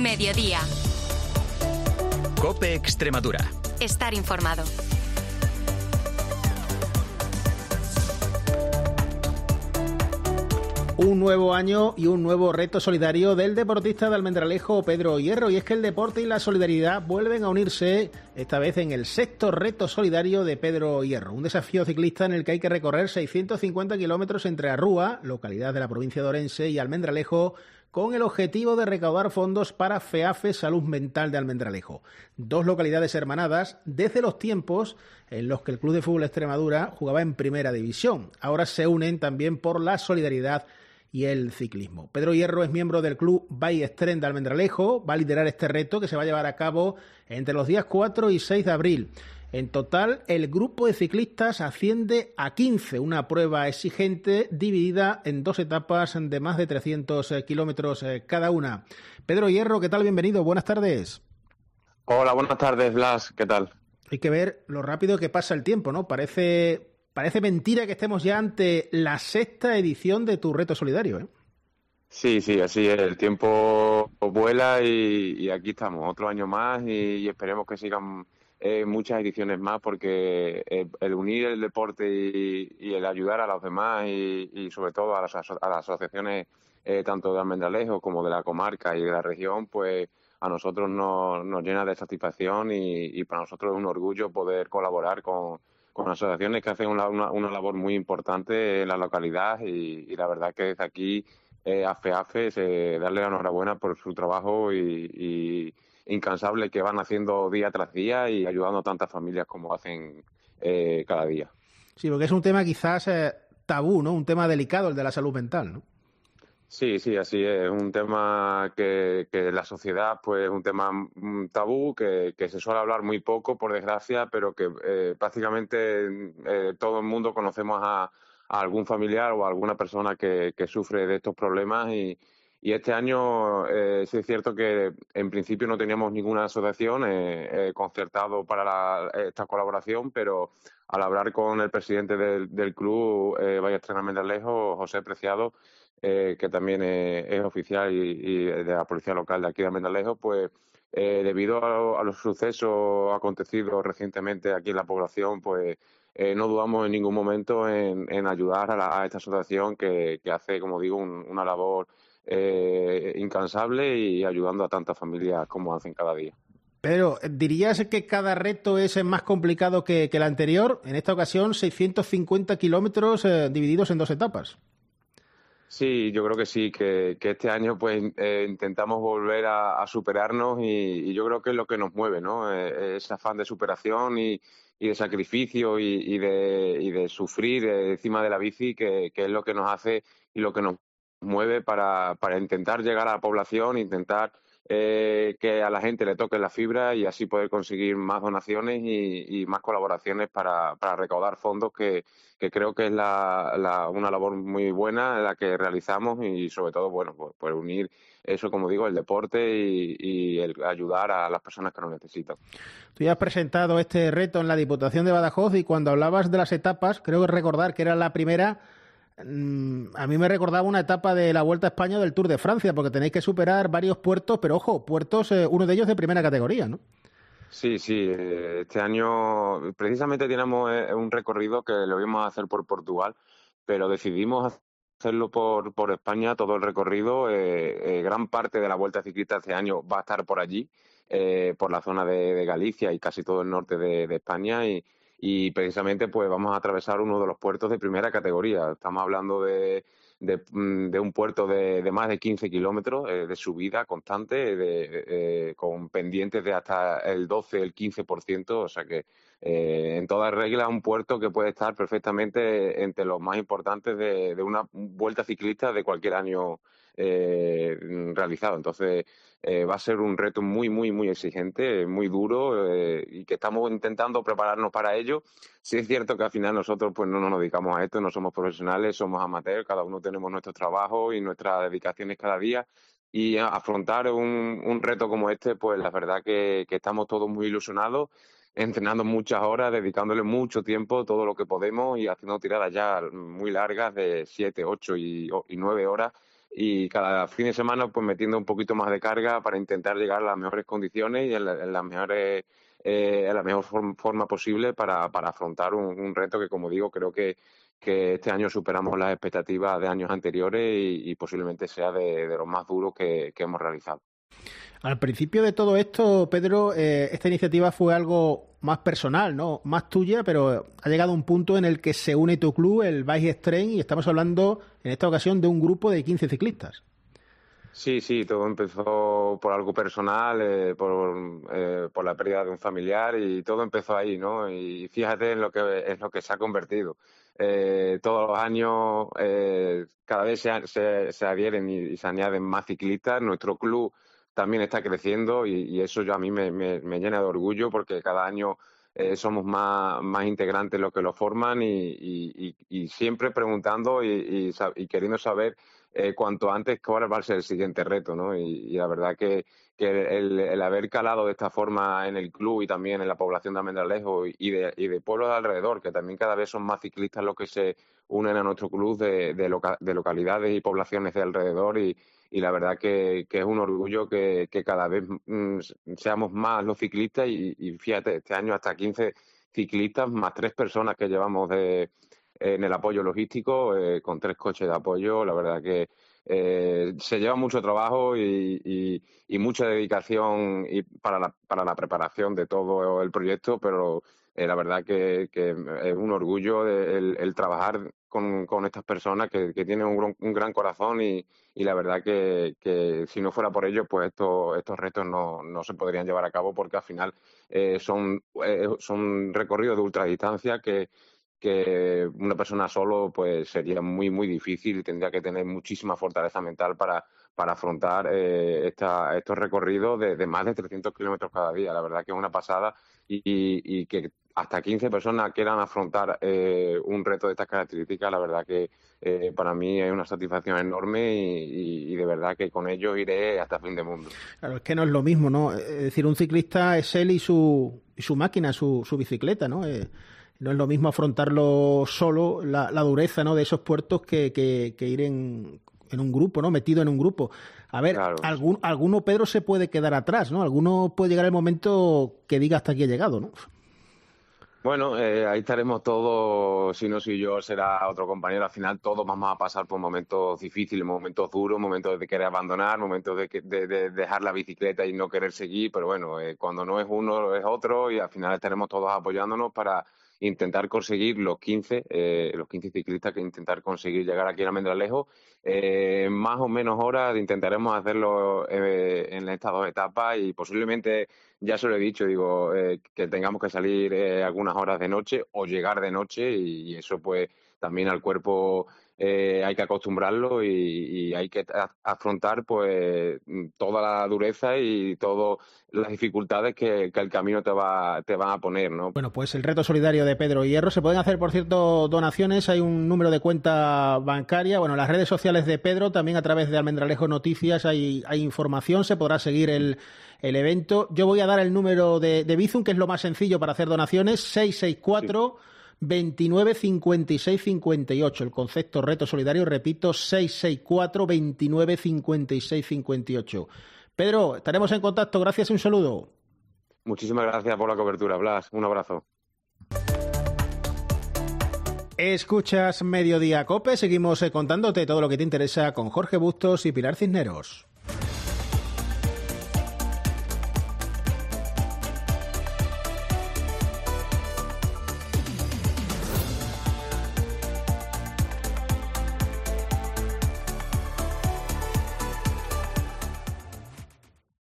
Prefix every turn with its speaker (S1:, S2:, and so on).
S1: Mediodía.
S2: COPE Extremadura.
S1: Estar informado.
S3: Un nuevo año y un nuevo reto solidario del deportista de Almendralejo, Pedro Hierro. Y es que el deporte y la solidaridad vuelven a unirse, esta vez en el sexto reto solidario de Pedro Hierro. Un desafío ciclista en el que hay que recorrer 650 kilómetros entre Arrúa, localidad de la provincia de Orense, y Almendralejo, con el objetivo de recaudar fondos para FEAFE Salud Mental de Almendralejo. Dos localidades hermanadas desde los tiempos en los que el Club de Fútbol Extremadura jugaba en Primera División. Ahora se unen también por la solidaridad y el ciclismo. Pedro Hierro es miembro del club Bike Extreme de Almendralejo, va a liderar este reto que se va a llevar a cabo entre los días 4 y 6 de abril. En total, el grupo de ciclistas asciende a 15, una prueba exigente dividida en dos etapas de más de 300 kilómetros cada una. Pedro Hierro, ¿qué tal? Bienvenido, buenas tardes.
S4: Hola, buenas tardes, Blas, ¿qué tal?
S3: Hay que ver lo rápido que pasa el tiempo, ¿no? Parece mentira que estemos ya ante la sexta edición de tu reto solidario, ¿eh?
S4: Sí, así es, el tiempo vuela y aquí estamos, otro año más y esperemos que sigan muchas ediciones más porque el unir el deporte y el ayudar a los demás y sobre todo a las asociaciones tanto de Almendralejo como de la comarca y de la región, pues a nosotros nos llena de satisfacción y para nosotros es un orgullo poder colaborar con asociaciones que hacen una labor muy importante en la localidad y la verdad que desde aquí a FEAFE darle la enhorabuena por su trabajo y incansable que van haciendo día tras día y ayudando a tantas familias como hacen cada día.
S3: Sí, porque es un tema quizás tabú, ¿no? Un tema delicado, el de la salud mental, ¿no?
S4: Sí, así es. Un tema que la sociedad, pues, es un tema tabú, que se suele hablar muy poco, por desgracia, pero que prácticamente todo el mundo conocemos a algún familiar o a alguna persona que sufre de estos problemas y este año sí es cierto que en principio no teníamos ninguna asociación concertado para esta colaboración, pero al hablar con el presidente del club Bike Extreme Almendralejo, José Preciado, que también es oficial y de la policía local de aquí de Almendralejo, pues debido a los sucesos acontecidos recientemente aquí en la población, pues no dudamos en ningún momento en ayudar a esta asociación que hace, como digo, una labor incansable y ayudando a tantas familias como hacen cada día.
S3: Pero, ¿dirías que cada reto es más complicado que el anterior? En esta ocasión, 650 kilómetros divididos en dos etapas.
S4: Sí, yo creo que sí, que este año pues intentamos volver a superarnos y yo creo que es lo que nos mueve, ¿no? Ese afán de superación y de sacrificio y de sufrir encima de la bici, que es lo que nos hace y lo que nos mueve para intentar llegar a la población, intentar que a la gente le toque la fibra y así poder conseguir más donaciones y más colaboraciones para recaudar fondos que creo que es una labor muy buena la que realizamos y sobre todo, bueno, pues unir eso, como digo, el deporte y el ayudar a las personas que lo necesitan.
S3: Tú ya has presentado este reto en la Diputación de Badajoz y cuando hablabas de las etapas, creo que recordar que era la primera, a mí me recordaba una etapa de la Vuelta a España del Tour de Francia, porque tenéis que superar varios puertos, pero ojo, puertos, uno de ellos de primera categoría, ¿no?
S4: Sí, este año precisamente tenemos un recorrido que lo íbamos a hacer por Portugal, pero decidimos hacerlo por España, todo el recorrido. Gran parte de la Vuelta Ciclista este año va a estar por allí, por la zona de Galicia y casi todo el norte de España y precisamente pues vamos a atravesar uno de los puertos de primera categoría. Estamos hablando de un puerto de más de 15 kilómetros de subida constante, con pendientes de hasta el 12, el 15%, o sea que en toda regla un puerto que puede estar perfectamente entre los más importantes de una vuelta ciclista de cualquier año realizado. Entonces va a ser un reto muy, muy, muy exigente, muy duro y que estamos intentando prepararnos para ello. Sí es cierto que al final nosotros pues no nos dedicamos a esto, no somos profesionales, somos amateurs, cada uno tenemos nuestro trabajo y nuestras dedicaciones cada día y afrontar un reto como este, pues la verdad que estamos todos muy ilusionados, entrenando muchas horas, dedicándole mucho tiempo, todo lo que podemos y haciendo tiradas ya muy largas de 7, 8 y 9 horas y cada fin de semana pues metiendo un poquito más de carga para intentar llegar a las mejores condiciones y en las mejores en la mejor forma posible para afrontar un reto que, como digo, creo que este año superamos las expectativas de años anteriores y posiblemente sea de los más duros que hemos realizado.
S3: Al principio de todo esto, Pedro, esta iniciativa fue algo más personal, ¿no? Más tuya, pero ha llegado un punto en el que se une tu club, el Bike Extreme, y estamos hablando en esta ocasión de un grupo de 15 ciclistas.
S4: Sí, todo empezó por algo personal, por la pérdida de un familiar y todo empezó ahí, ¿no? Y fíjate en lo que se ha convertido. Todos los años cada vez se adhieren y se añaden más ciclistas. Nuestro club también está creciendo y eso a mí me llena de orgullo porque cada año somos más integrantes los que lo forman y siempre preguntando y queriendo saber cuanto antes cuál va a ser el siguiente reto, ¿no? Y la verdad que el haber calado de esta forma en el club y también en la población de Almendralejo y de pueblos de alrededor, que también cada vez son más ciclistas los que se unen a nuestro club de localidades y poblaciones de alrededor y la verdad que es un orgullo que cada vez seamos más los ciclistas y fíjate, este año hasta 15 ciclistas más 3 personas que llevamos en el apoyo logístico, con 3 coches de apoyo. La verdad que se lleva mucho trabajo y mucha dedicación para la preparación de todo el proyecto, pero la verdad que es un orgullo el trabajar con estas personas que tienen un gran corazón y la verdad que si no fuera por ellos, pues estos retos no se podrían llevar a cabo porque al final son recorridos de ultradistancia que una persona solo pues sería muy difícil y tendría que tener muchísima fortaleza mental para afrontar estos recorridos de más de 300 kilómetros cada día. La verdad que es una pasada y que hasta 15 personas quieran afrontar un reto de estas características, la verdad que para mí es una satisfacción enorme y de verdad que con ellos iré hasta fin de mundo.
S3: Claro, es que no es lo mismo, ¿no? Es decir, un ciclista es él y su máquina, su bicicleta, ¿no? No es lo mismo afrontarlo solo, la dureza, ¿no?, de esos puertos que ir en un grupo, ¿no?, metido en un grupo. A ver, claro. Alguno, Pedro, se puede quedar atrás, ¿no? Alguno puede llegar el momento que diga hasta aquí he llegado, ¿no?
S4: Bueno, ahí estaremos todos, si no soy yo, será otro compañero. Al final todos vamos a pasar por momentos difíciles, momentos duros, momentos de querer abandonar, momentos de dejar la bicicleta y no querer seguir, pero bueno, cuando no es uno es otro y al final estaremos todos apoyándonos para intentar conseguir los 15 ciclistas, que intentar conseguir llegar aquí a Almendralejo. Más o menos horas intentaremos hacerlo en estas 2 etapas y posiblemente, ya se lo he dicho, digo, que tengamos que salir algunas horas de noche o llegar de noche y eso pues también al cuerpo hay que acostumbrarlo y hay que afrontar pues toda la dureza y todas las dificultades que el camino te van a poner, ¿no?
S3: Bueno, pues el reto solidario de Pedro Hierro. Se pueden hacer, por cierto, donaciones. Hay un número de cuenta bancaria. Bueno, las redes sociales de Pedro, también a través de Almendralejo Noticias hay información. Se podrá seguir el evento. Yo voy a dar el número de Bizum, que es lo más sencillo para hacer donaciones, 664 sí. 29 56 58. El concepto reto solidario, repito, 664 29 56 58. Pedro, estaremos en contacto. Gracias y un saludo.
S4: Muchísimas gracias por la cobertura, Blas. Un abrazo.
S3: Escuchas Mediodía COPE. Seguimos contándote todo lo que te interesa con Jorge Bustos y Pilar Cisneros.